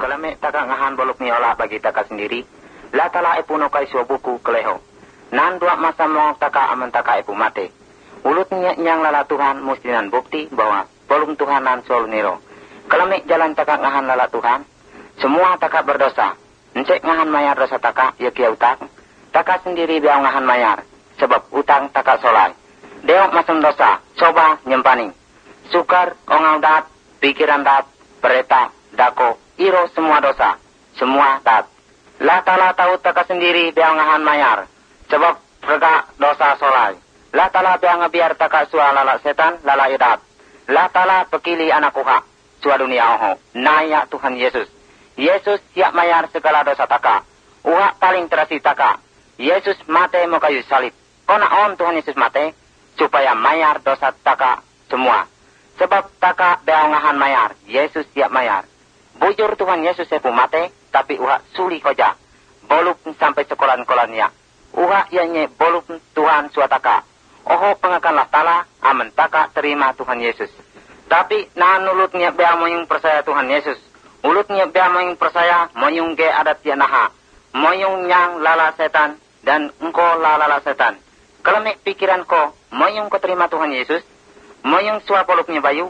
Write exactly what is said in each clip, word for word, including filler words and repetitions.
Kelame taka ngahan boluk niola bagi taka sendiri. La tala epuno kai buku keleho. Nan dua masa mo taka aman taka epu mate. Ulut nyang lala Tuhan mustinan bukti bahwa bolum Tuhanan sol niro. Kelame jalan taka ngahan lala Tuhan. Semua taka berdosa. Encek ngahan mayar dosa taka ya kia utang. Taka sendiri biang ngahan mayar. Sebab utang taka solai. Deok masem dosa. Coba nyempaning. Sukar, ongau dat, pikiran dat, pereta, dako, iro semua dosa. Semua dat. Latala tahu taka sendiri biang ngahan mayar. Sebab rega dosa solai. Latala biang biar taka sua lala setan, lala idat. Latala pekili anak kuha. Sua dunia oho. Naya Tuhan Yesus. Yesus siap mayar segala dosa taka. Uha paling terasi taka. Yesus mate mau kayu salib. Kona on Tuhan Yesus mate. Supaya mayar dosa taka semua. Sebab taka biang ngahan mayar. Yesus siap mayar. Bujur Tuhan Yesus sepu mate. Tapi uha suli koja. Boluk sampai sekolah-kolahnya. Uha ianya boluk Tuhan suataka. Oho pengakanlah tala. Amen taka terima Tuhan Yesus. Tapi nah nulutnya bea moyung percaya Tuhan Yesus. Ulutnya bea moyung percaya. Moyung ge adat ya naha. Moyung nyang lala setan. Dan engkau lala setan. Kelemik pikiran ko. Moyung ko terima Tuhan Yesus. Moyung sua poluknya bayu.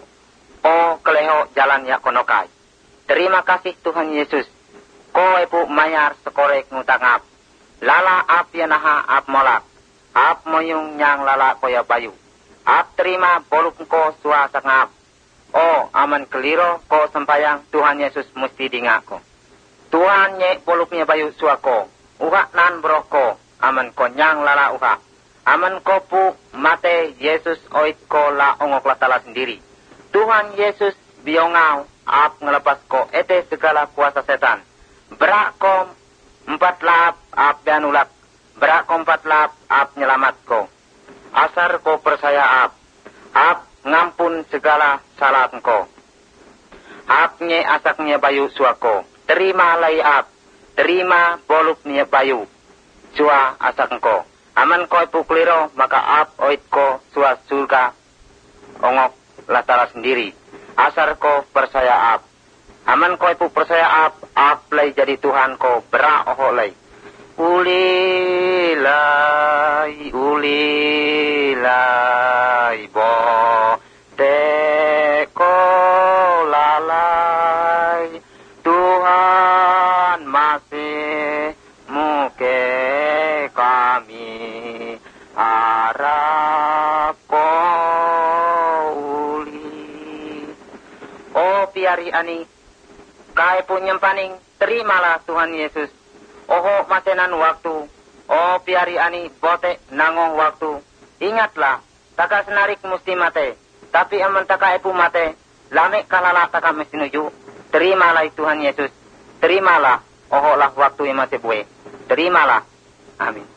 O keleho jalan ya konokai. Terima kasih Tuhan Yesus. Ko epu mayar sekorek ngutangap. Lala ap yanaha ap molak. Ap moyung nyang lala koya bayu. Ap terima boluk ko sua sangap. O aman keliro ko sempayang Tuhan Yesus musti dingako. Tuhan nye boluknya bayu sua ko. Uha nan broko. Aman ko nyang lala uha. Aman ko pu mate Yesus oit ko la ongok latala sendiri. Tuhan Yesus biongau ap ngelepas ko ete segala kuasa setan. Berak ko empat lap ap danulak. Berak ko empat lap ap nyelamat ko. Asar ko percaya ap. Ap ngampun segala salah ko. Ap nye asaknya bayu suako. Terima lay ap. Terima boluknya bayu. Sua asak ko. Aman ko ipu kliro maka ap oit ko sua surga. Ongok latala sendiri. Asar ko percaya ap. Aman ko ipu percaya ap. Ap lay jadi Tuhan ko bera oho lay. Ulilai, ulilai, bo, teko lalai. Tuhan masih muke kami. Harap ko uli. Oh piari ani. Kai punya paning. Terimalah Tuhan Yesus. Oho masenan waktu. Oh piari ani bote nangoh waktu. Ingatlah. Taka senarik musti mate. Tapi aman taka epu mate. Lame kalala taka mesti nuju. Terimalah Tuhan Yesus. Terimalah. Oho lah waktu yang masih bue. Terimalah. Amin.